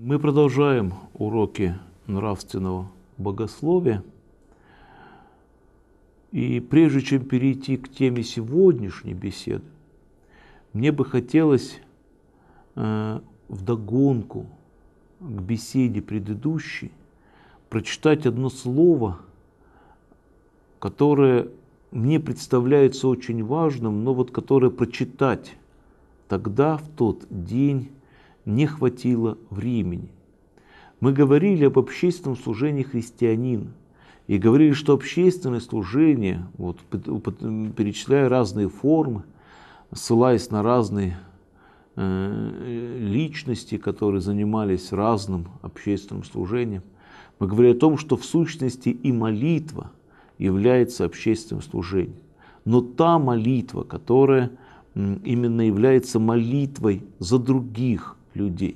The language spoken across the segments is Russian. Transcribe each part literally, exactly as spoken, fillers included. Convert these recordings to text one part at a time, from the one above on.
Мы продолжаем уроки нравственного богословия. И прежде чем перейти к теме сегодняшней беседы, мне бы хотелось э, вдогонку к беседе предыдущей прочитать одно слово, которое мне представляется очень важным, но вот которое прочитать тогда, в тот день, не хватило времени. Мы говорили об общественном служении христианина. И говорили, что общественное служение, вот, перечисляя разные формы, ссылаясь на разные э, личности, которые занимались разным общественным служением, мы говорили о том, что в сущности и молитва является общественным служением. Но та молитва, которая именно является молитвой за других людей,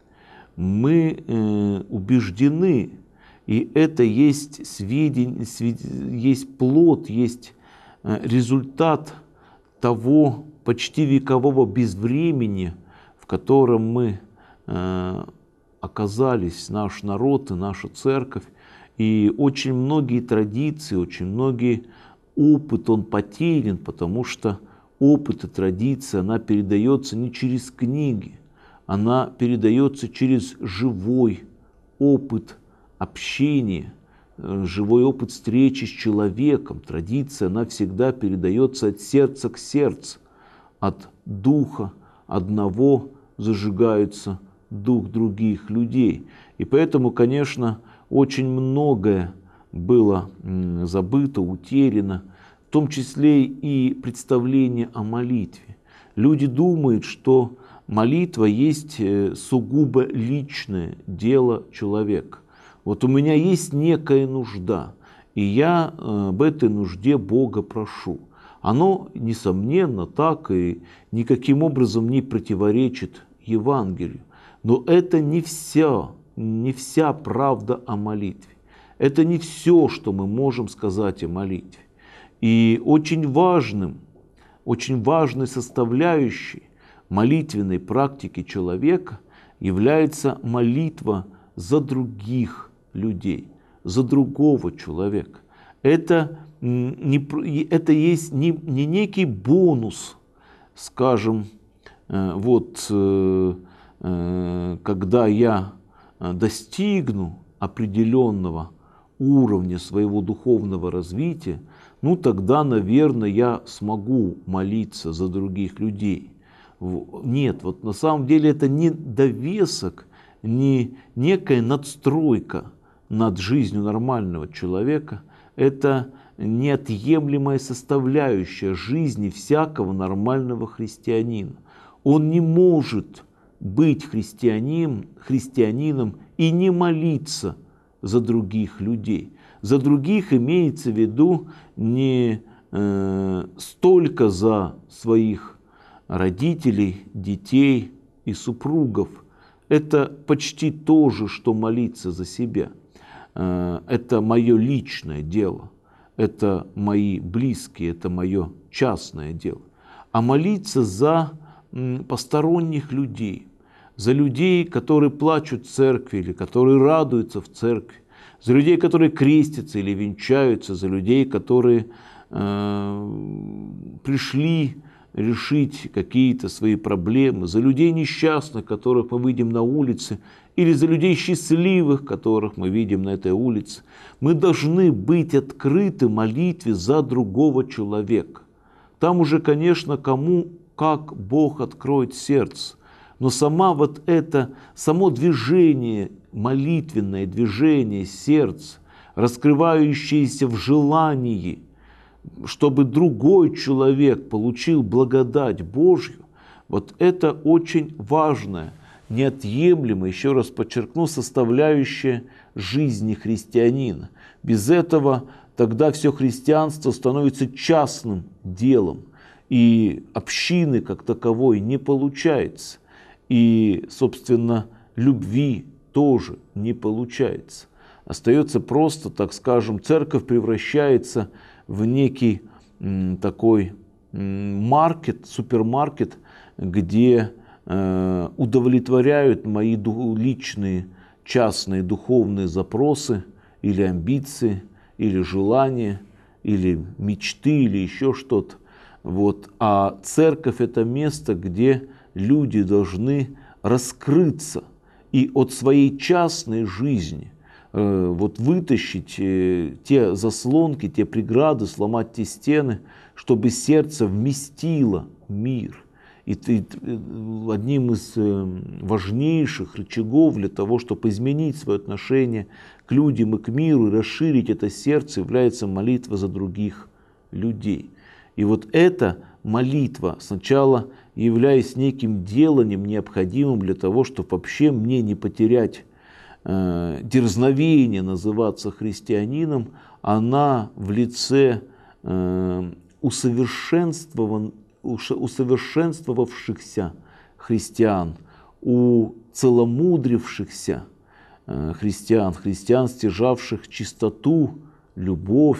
мы э, убеждены, и это есть сведения, есть плод, есть результат того почти векового безвремени, в котором мы э, оказались, наш народ и наша церковь. И очень многие традиции, очень многие опыт, он потерян, потому что опыт и традиция, она передается не через книги, она передается через живой опыт общения, живой опыт встречи с человеком. Традиция, она всегда передается от сердца к сердцу, от духа одного зажигается дух других людей. И поэтому, конечно, очень многое было забыто, утеряно, в том числе и представление о молитве. Люди думают, что молитва есть сугубо личное дело человека. Вот у меня есть некая нужда, и я об этой нужде Бога прошу. Оно, несомненно, так и никаким образом не противоречит Евангелию. Но это не вся, не вся правда о молитве. Это не все, что мы можем сказать о молитве. И очень важным, очень важной составляющей молитвенной практики человека является молитва за других людей, за другого человека. Это, не, это есть не, не некий бонус, скажем, вот, когда я достигну определенного уровня своего духовного развития, ну тогда, наверное, я смогу молиться за других людей. Нет, вот на самом деле это не довесок, не некая надстройка над жизнью нормального человека, это неотъемлемая составляющая жизни всякого нормального христианина. Он не может быть христианином, христианином и не молиться за других людей. За других имеется в виду не э, столько за своих родителей, детей и супругов. Это почти то же, что молиться за себя. Э, это мое личное дело, это мои близкие, это мое частное дело. А молиться за м, посторонних людей, за людей, которые плачут в церкви или которые радуются в церкви, за людей, которые крестятся или венчаются, за людей, которые э, пришли решить какие-то свои проблемы, за людей несчастных, которых мы видим на улице, или за людей счастливых, которых мы видим на этой улице. Мы должны быть открыты молитве за другого человека. Там уже, конечно, кому как Бог откроет сердце. Но сама вот это, само движение, молитвенное движение сердца, раскрывающееся в желании, чтобы другой человек получил благодать Божью, вот это очень важная, неотъемлемая, еще раз подчеркну, составляющая жизни христианина. Без этого тогда все христианство становится частным делом, и общины как таковой не получается. И, собственно, любви тоже не получается. Остается просто, так скажем, церковь превращается в некий м, такой м, маркет, супермаркет, где удовлетворяют мои личные, частные духовные запросы или амбиции, или желания, или мечты, или еще что-то. Вот. А церковь — это место, где люди должны раскрыться и от своей частной жизни э, вот вытащить э, те заслонки, те преграды, сломать те стены, чтобы сердце вместило мир. И, и одним из э, важнейших рычагов для того, чтобы изменить свое отношение к людям и к миру, и расширить это сердце, является молитва за других людей. И вот эта молитва, сначала являясь неким деланием, необходимым для того, чтобы вообще мне не потерять э, дерзновение называться христианином, она в лице э, усовершенствован, усовершенствовавшихся христиан, у целомудрившихся э, христиан, христиан, стяжавших чистоту, любовь,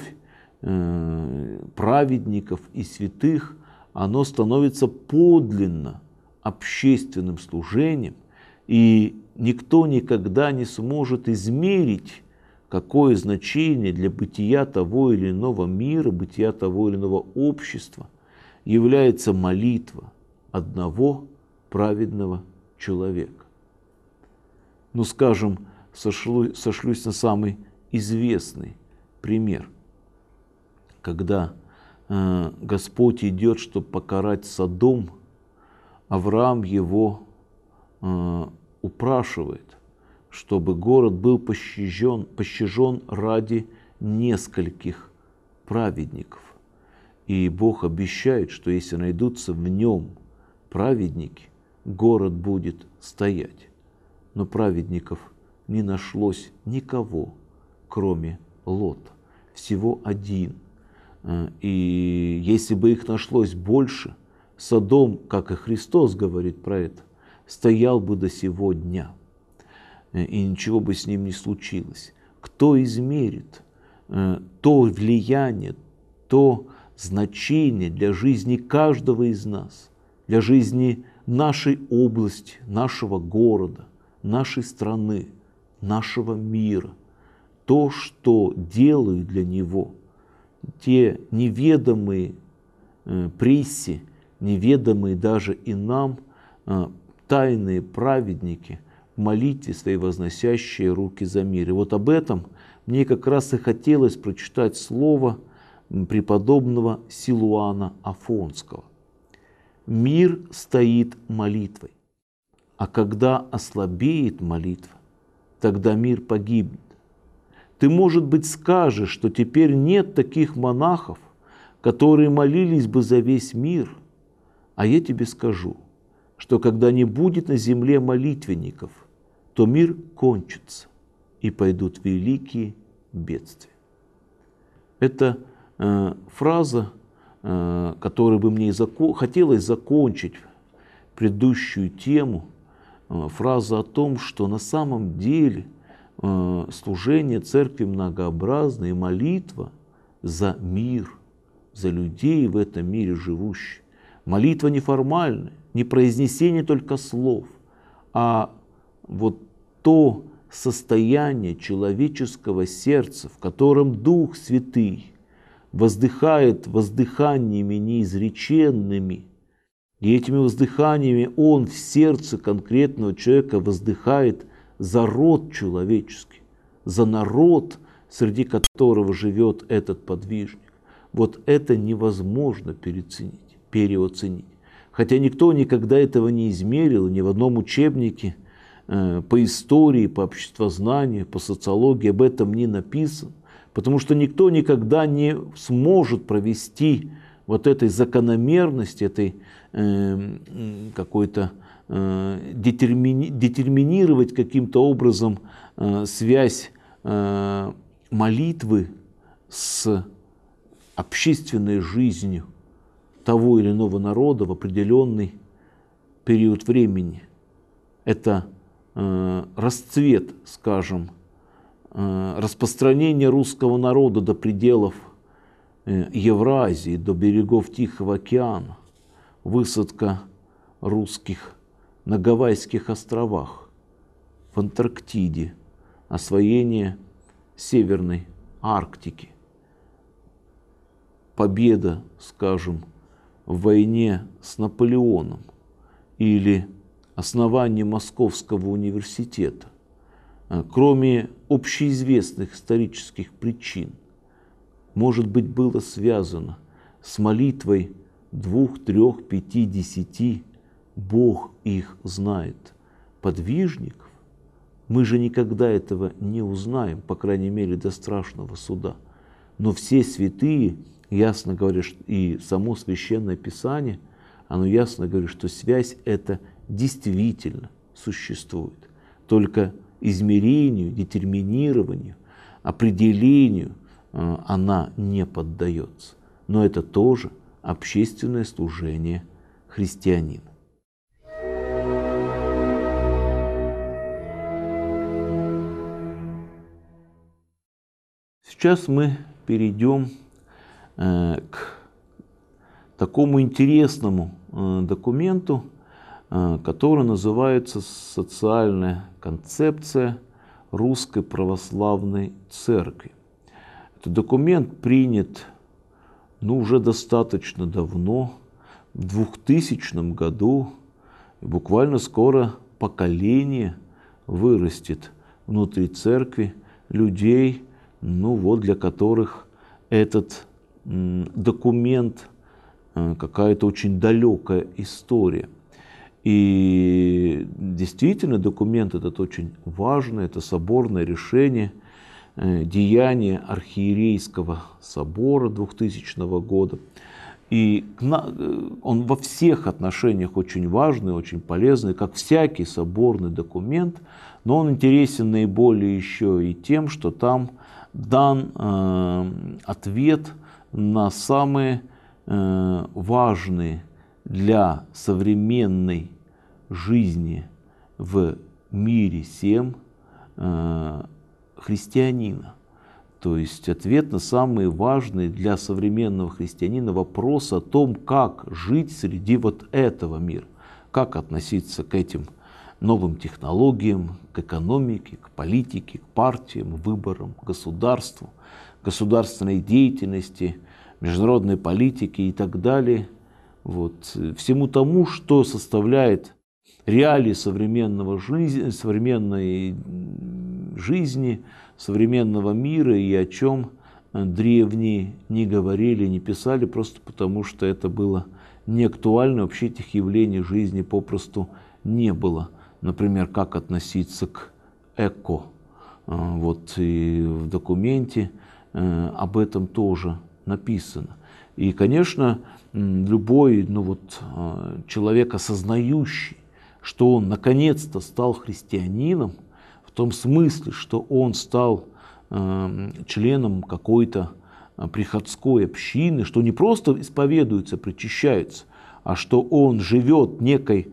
праведников и святых, оно становится подлинно общественным служением, и никто никогда не сможет измерить, какое значение для бытия того или иного мира, бытия того или иного общества является молитва одного праведного человека. Ну, скажем, сошлю, сошлюсь на самый известный пример. Когда э, Господь идет, чтобы покарать Содом, Авраам его э, упрашивает, чтобы город был пощажен, пощажен ради нескольких праведников. И Бог обещает, что если найдутся в нем праведники, город будет стоять. Но праведников не нашлось никого, кроме Лота. Всего один. И если бы их нашлось больше, Содом, как и Христос говорит про это, стоял бы до сего дня, и ничего бы с ним не случилось. Кто измерит то влияние, то значение для жизни каждого из нас, для жизни нашей области, нашего города, нашей страны, нашего мира, то, что делают для него те неведомые э, прессе, неведомые даже и нам э, тайные праведники в молитве своей, возносящие руки за мир. И вот об этом мне как раз и хотелось прочитать слово преподобного Силуана Афонского. «Мир стоит молитвой, а когда ослабеет молитва, тогда мир погибнет. Ты, может быть, скажешь, что теперь нет таких монахов, которые молились бы за весь мир. А я тебе скажу, что когда не будет на земле молитвенников, то мир кончится, и пойдут великие бедствия». Это э, фраза, э, которой бы мне и зако- хотелось закончить предыдущую тему, э, фраза о том, что на самом деле служение церкви многообразно, и молитва за мир, за людей в этом мире живущих. Молитва неформальная, не произнесение только слов, а вот то состояние человеческого сердца, в котором Дух Святый воздыхает воздыханиями неизреченными, и этими воздыханиями Он в сердце конкретного человека воздыхает за род человеческий, за народ, среди которого живет этот подвижник. Вот это невозможно переоценить, переоценить. Хотя никто никогда этого не измерил, ни в одном учебнике э, по истории, по обществознанию, по социологии об этом не написано, потому что никто никогда не сможет провести вот этой закономерности, этой э, какой-то Детермини, детерминировать каким-то образом э, связь э, молитвы с общественной жизнью того или иного народа в определенный период времени. Это э, расцвет, скажем, э, распространение русского народа до пределов э, Евразии, до берегов Тихого океана, высадка русских на Гавайских островах, в Антарктиде, освоение Северной Арктики, победа, скажем, в войне с Наполеоном или основание Московского университета, кроме общеизвестных исторических причин, может быть, было связано с молитвой двух, трех, пяти, десяти, Бог их знает, подвижников? Мы же никогда этого не узнаем, по крайней мере, до страшного суда. Но все святые ясно говорят, и само Священное Писание, оно ясно говорит, что связь эта действительно существует. Только измерению, детерминированию, определению она не поддается. Но это тоже общественное служение христианина. Сейчас мы перейдем э, к такому интересному э, документу, э, который называется «Социальная концепция Русской Православной Церкви». Этот документ принят ну, уже достаточно давно, в двухтысячном году, и буквально скоро поколение вырастет внутри церкви людей, ну вот для которых этот м, документ э, какая-то очень далекая история. И действительно документ этот очень важный, это соборное решение, э, деяние архиерейского собора двухтысячного года. И он во всех отношениях очень важный, очень полезный, как всякий соборный документ, но он интересен наиболее еще и тем, что там дан э, ответ на самые э, важные для современной жизни в мире сем э, христианина. То есть ответ на самые важные для современного христианина вопросы о том, как жить среди вот этого мира, как относиться к этим новым технологиям, к экономике, к политике, к партиям, выборам, государству, государственной деятельности, международной политике и так далее. Вот. Всему тому, что составляет реалии современного жизни, современной жизни, современного мира и о чем древние не говорили, не писали, просто потому что это было не актуально, вообще этих явлений жизни попросту не было. Например, как относиться к эко. Вот и в документе об этом тоже написано. И, конечно, любой ну вот, человек, осознающий, что он наконец-то стал христианином, в том смысле, что он стал э, членом какой-то приходской общины, что не просто исповедуется, причащается, а что он живет некой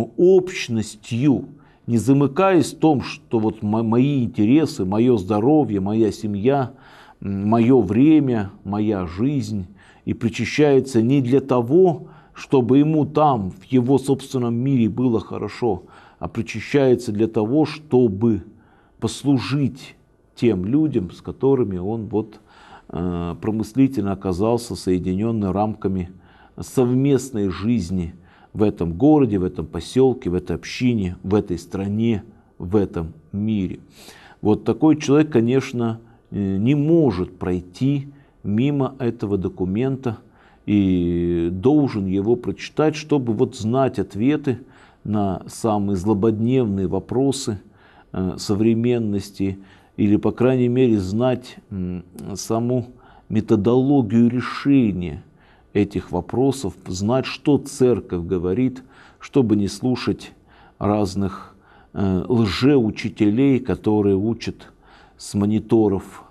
общностью, не замыкаясь в том, что вот мои интересы, мое здоровье, моя семья, мое время, моя жизнь, и причащается не для того, чтобы ему там, в его собственном мире было хорошо, а причащается для того, чтобы послужить тем людям, с которыми он вот, э, промыслительно оказался соединенный рамками совместной жизни в этом городе, в этом поселке, в этой общине, в этой стране, в этом мире. Вот такой человек, конечно, не может пройти мимо этого документа и должен его прочитать, чтобы вот знать ответы на самые злободневные вопросы э, современности или, по крайней мере, знать э, саму методологию решения этих вопросов, знать, что церковь говорит, чтобы не слушать разных э, лжеучителей, которые учат с мониторов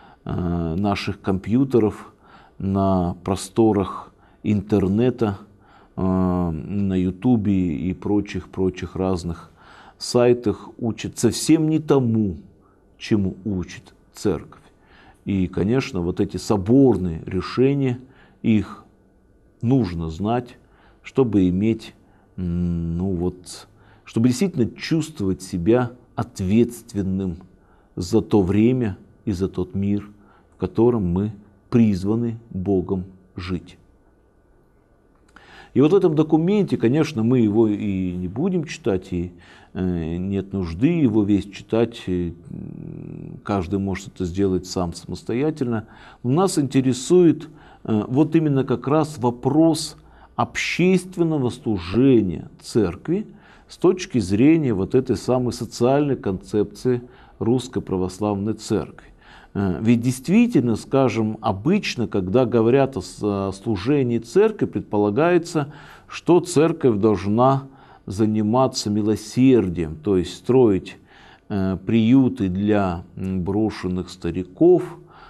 э, наших компьютеров на просторах интернета, э, на ютубе и прочих-прочих разных сайтах, учат совсем не тому, чему учит церковь. И, конечно, вот эти соборные решения, их нужно знать, чтобы иметь ну, вот, чтобы действительно чувствовать себя ответственным за то время и за тот мир, в котором мы призваны Богом жить. И вот в этом документе, конечно, мы его и не будем читать, и э, нет нужды его весь читать, и каждый может это сделать сам самостоятельно. Но нас интересует э, вот именно как раз вопрос общественного служения церкви с точки зрения вот этой самой социальной концепции Русской Православной Церкви. Ведь действительно, скажем, обычно, когда говорят о служении церкви, предполагается, что церковь должна заниматься милосердием, то есть строить приюты для брошенных стариков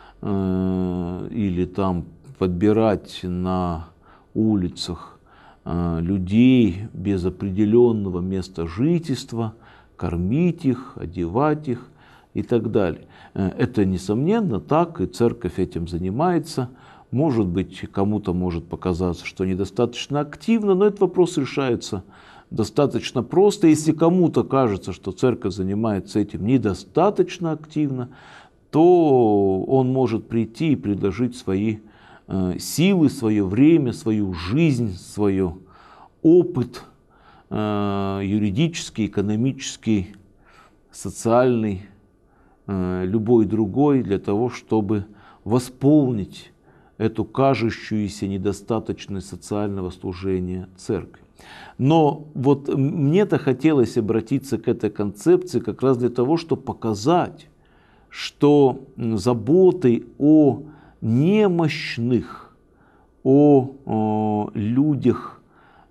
или там подбирать на улицах людей без определенного места жительства, кормить их, одевать их и так далее. Это, несомненно, так, и церковь этим занимается. Может быть, кому-то может показаться, что недостаточно активно, но этот вопрос решается достаточно просто. Если кому-то кажется, что церковь занимается этим недостаточно активно, то он может прийти и предложить свои силы, свое время, свою жизнь, свой опыт юридический, экономический, социальный, любой другой, для того, чтобы восполнить эту кажущуюся недостаточность социального служения церкви. Но вот мне-то хотелось обратиться к этой концепции как раз для того, чтобы показать, что заботой о немощных, о, о людях,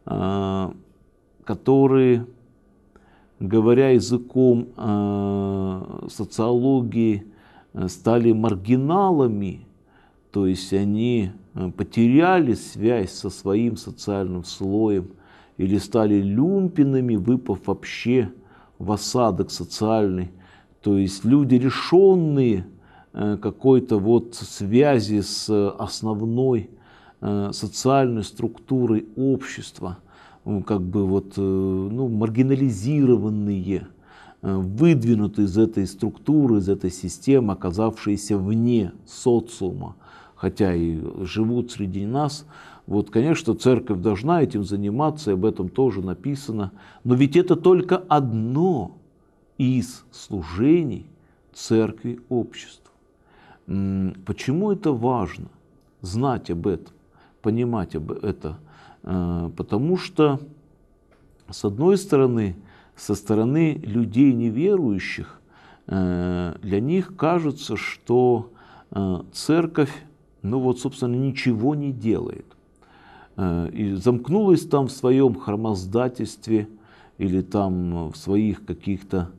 которые, говоря языком э, социологии, стали маргиналами, то есть они потеряли связь со своим социальным слоем или стали люмпинами, выпав вообще в осадок социальный, то есть люди, лишенные э, какой-то вот связи с основной э, социальной структурой общества, как бы вот, ну, маргинализированные, выдвинутые из этой структуры, из этой системы, оказавшиеся вне социума, хотя и живут среди нас. Вот, конечно, церковь должна этим заниматься, и об этом тоже написано. Но ведь это только одно из служений церкви обществу. Почему это важно? Знать об этом, понимать об этом. Потому что, с одной стороны, со стороны людей неверующих, для них кажется, что церковь, ну вот, собственно, ничего не делает. И замкнулась там в своем храмоздательстве или там в своих каких-то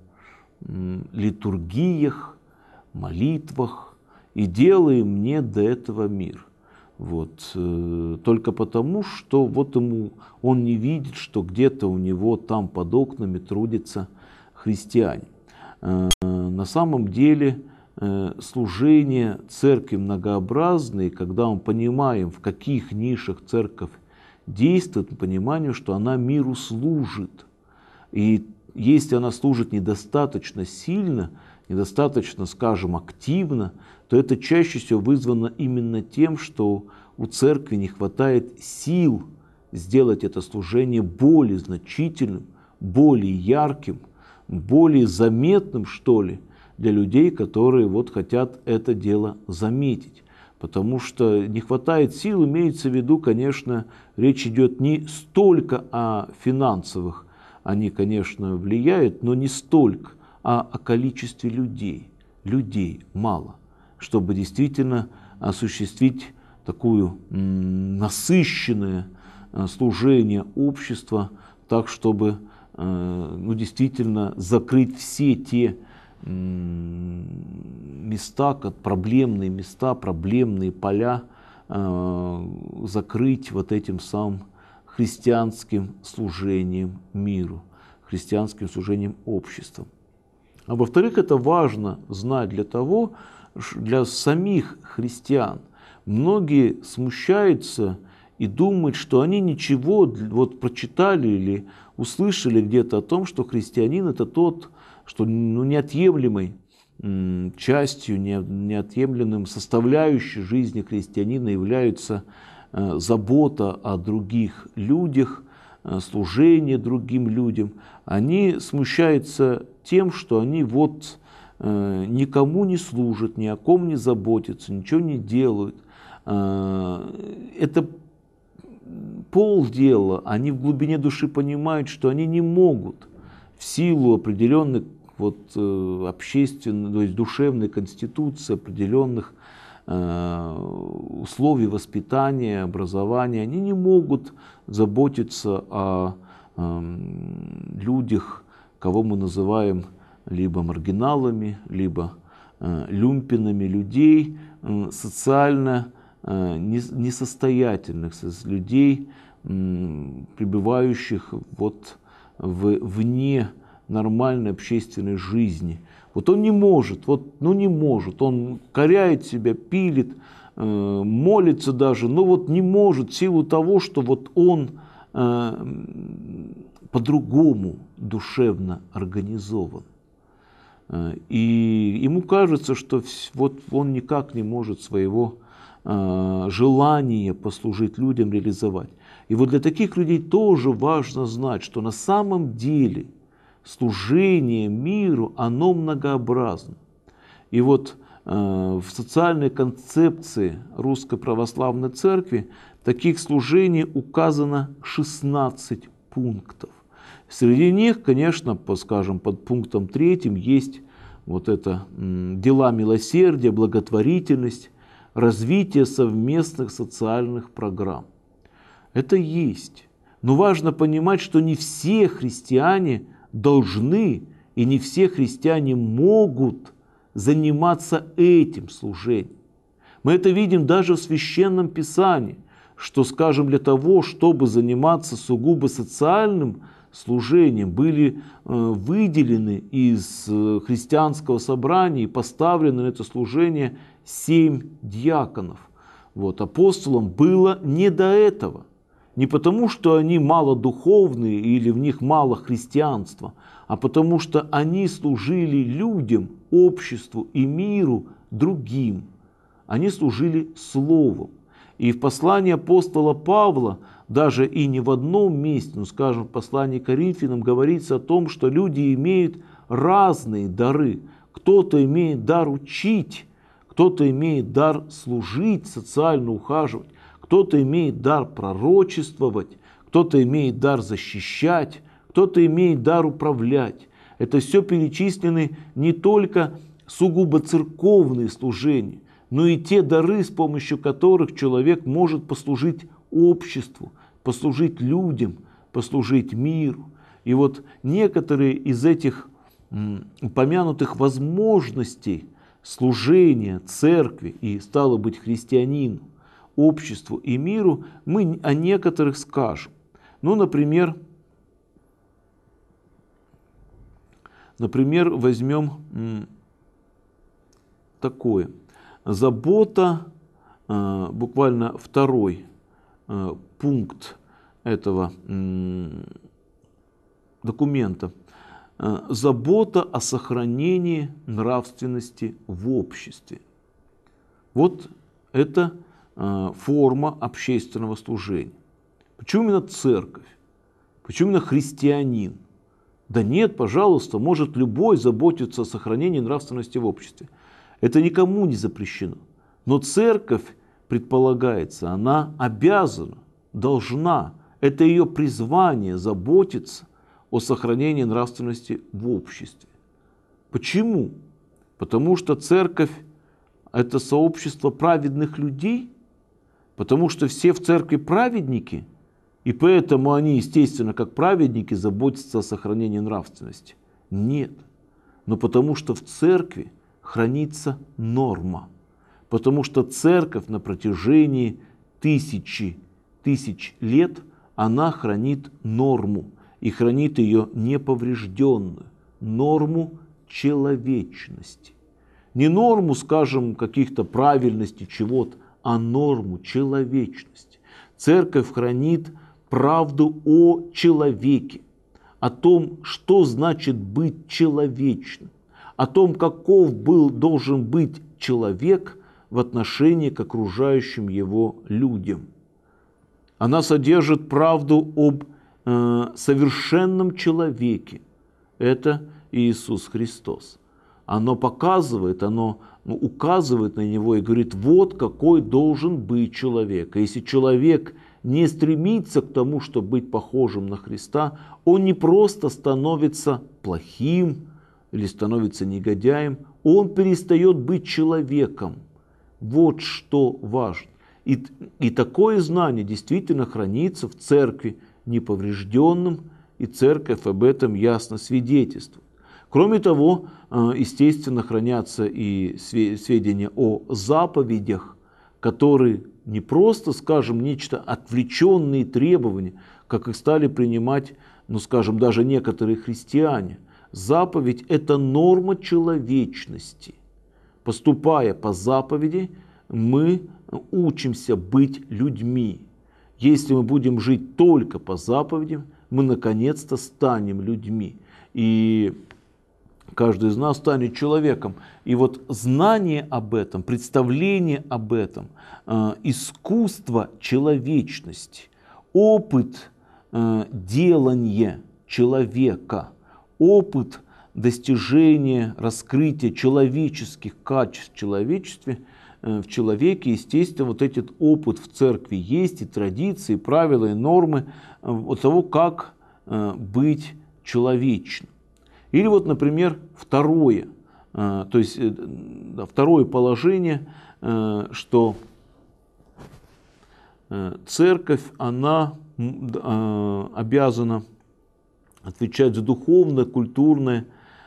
литургиях, молитвах, и делаем не до этого мир. Вот, э, только потому, что вот ему, он не видит, что где-то у него там под окнами трудятся христиане. Э, на самом деле э, служение церкви многообразное, когда мы понимаем, в каких нишах церковь действует, мы понимаем, что она миру служит. И если она служит недостаточно сильно, недостаточно, скажем, активно, то это чаще всего вызвано именно тем, что у церкви не хватает сил сделать это служение более значительным, более ярким, более заметным, что ли, для людей, которые вот хотят это дело заметить. Потому что не хватает сил, имеется в виду, конечно, речь идет не столько о финансовых, они, конечно, влияют, но не столько, а о количестве людей. Людей мало, чтобы действительно осуществить такое насыщенное служение общества, так, чтобы ну, действительно закрыть все те места, как проблемные места, проблемные поля, закрыть вот этим самым христианским служением миру, христианским служением обществу. А во-вторых, это важно знать для того, для самих христиан. Многие смущаются и думают, что они ничего вот прочитали или услышали где-то о том, что христианин это тот, что ну, неотъемлемой м, частью, не, неотъемлемым составляющей жизни христианина является э, забота о других людях, э, служение другим людям, они смущаются тем, что они вот э, никому не служат, ни о ком не заботятся, ничего не делают. Э, это полдела, они в глубине души понимают, что они не могут в силу определенных вот, э, общественной, то есть душевной конституции, определенных э, условий воспитания, образования, они не могут заботиться о э, людях, кого мы называем либо маргиналами, либо э, люмпинами, людей э, социально несостоятельных, людей, пребывающих вот в, вне нормальной общественной жизни. Вот он не может, вот, ну не может, он коряет себя, пилит, э, молится даже, но вот не может в силу того, что вот он э, по-другому душевно организован. И ему кажется, что вот он никак не может своего желание послужить людям реализовать. И вот для таких людей тоже важно знать, что на самом деле служение миру, оно многообразно. И вот э, в социальной концепции Русской Православной Церкви таких служений указано шестнадцать пунктов. Среди них, конечно, по, скажем, под пунктом третьим есть вот это м, дела милосердия, благотворительность, развитие совместных социальных программ. Это есть. Но важно понимать, что не все христиане должны и не все христиане могут заниматься этим служением. Мы это видим даже в Священном Писании, что, скажем, для того, чтобы заниматься сугубо социальным служением, были выделены из христианского собрания и поставлены на это служение семь диаконов. Вот. Апостолам было не до этого. Не потому, что они малодуховные или в них мало христианства, а потому, что они служили людям, обществу и миру другим. Они служили Словом. И в послании апостола Павла, даже и не в одном месте, но, скажем, в послании к Коринфянам говорится о том, что люди имеют разные дары. Кто-то имеет дар учить, кто-то имеет дар служить, социально ухаживать, кто-то имеет дар пророчествовать, кто-то имеет дар защищать, кто-то имеет дар управлять. Это все перечислены не только сугубо церковные служения, но и те дары, с помощью которых человек может послужить обществу, послужить людям, послужить миру. И вот некоторые из этих упомянутых возможностей служения церкви и, стало быть, христианину, обществу и миру, мы о некоторых скажем. Ну, например, например, возьмем такое. Забота, буквально второй пункт этого документа. Забота о сохранении нравственности в обществе. Вот это форма общественного служения. Почему именно церковь? Почему именно христианин? Да нет, пожалуйста, может любой заботиться о сохранении нравственности в обществе. Это никому не запрещено. Но церковь, предполагается, она обязана, должна, это ее призвание заботиться о сохранении нравственности в обществе. Почему? Потому что церковь – это сообщество праведных людей, потому что все в церкви праведники, и поэтому они, естественно, как праведники, заботятся о сохранении нравственности. Нет. Но потому что в церкви хранится норма. Потому что церковь на протяжении тысячи тысяч лет, она хранит норму. И хранит ее неповрежденную. Норму человечности. Не норму, скажем, каких-то правильностей чего-то, а норму человечности. Церковь хранит правду о человеке. о том, что значит быть человечным, о том, каков был, должен быть человек в отношении к окружающим его людям. Она содержит правду об э, совершенном человеке. Это Иисус Христос. Оно показывает, оно ну, указывает на Него и говорит, вот какой должен быть человек. И если человек не стремится к тому, чтобы быть похожим на Христа, он не просто становится плохим или становится негодяем, он перестает быть человеком. Вот что важно. И, и такое знание действительно хранится в церкви неповрежденным, и церковь об этом ясно свидетельствует. Кроме того, естественно, хранятся и сведения о заповедях, которые не просто, скажем, нечто отвлеченные требования, как их стали принимать, ну, скажем, даже некоторые христиане. Заповедь – это норма человечности. Поступая по заповеди, мы учимся быть людьми. Если мы будем жить только по заповедям, мы наконец-то станем людьми. И каждый из нас станет человеком. И вот знание об этом, представление об этом, э, искусство человечности, опыт э, делания человека, опыт достижения, раскрытия человеческих качеств в человечестве, э, в человеке, естественно, вот этот опыт в церкви есть, и традиции, и правила, и нормы э, от того, как э, быть человечным. Или вот, например, второе, то есть второе положение, что церковь, она обязана отвечать за духовное, культурное,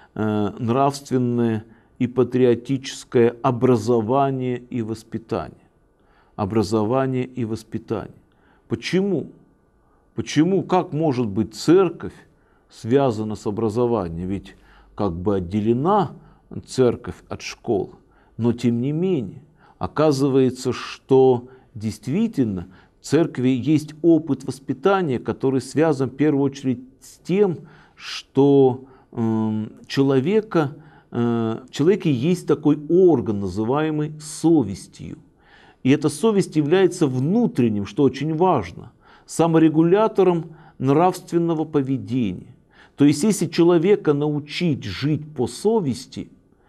нравственное и патриотическое образование и воспитание. Образование и воспитание. Почему? Почему? Как может быть церковь связана с образованием? Ведь как бы отделена церковь от школ. Но тем не менее, оказывается, что действительно в церкви есть опыт воспитания, который связан в первую очередь с тем, что э, человека, э, в человеке есть такой орган, называемый совестью. И эта совесть является внутренним, что очень важно, саморегулятором нравственного поведения. То есть, если человека научить жить по совести,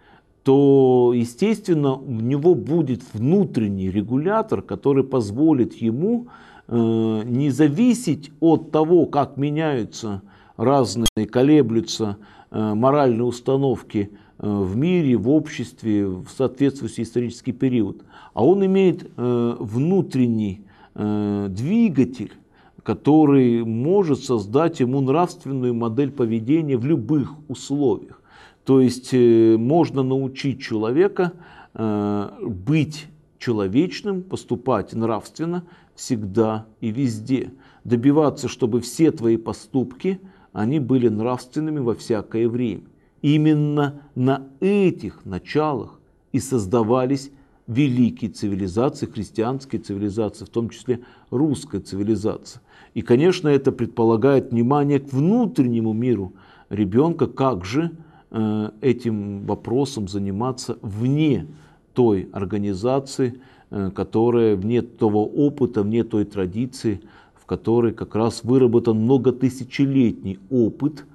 то, естественно, у него будет внутренний регулятор, который позволит ему э, не зависеть от того, как меняются разные, колеблются э, моральные установки э, в мире, в обществе, в соответствующий исторический период. А он имеет э, внутренний э, двигатель, который может создать ему нравственную модель поведения в любых условиях. То есть э, можно научить человека э, быть человечным, поступать нравственно всегда и везде. Добиваться, чтобы все твои поступки, они были нравственными во всякое время. Именно на этих началах и создавались великие цивилизации, христианские цивилизации, в том числе русская цивилизация. И, конечно, это предполагает внимание к внутреннему миру ребенка, как же э, этим вопросом заниматься вне той организации, э, которая, вне того опыта, вне той традиции, в которой как раз выработан многотысячелетний опыт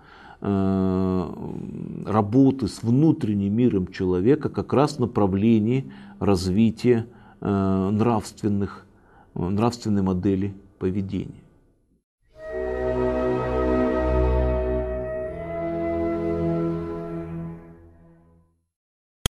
э, работы с внутренним миром человека, как раз в направлении развития э, нравственных, нравственной модели поведения.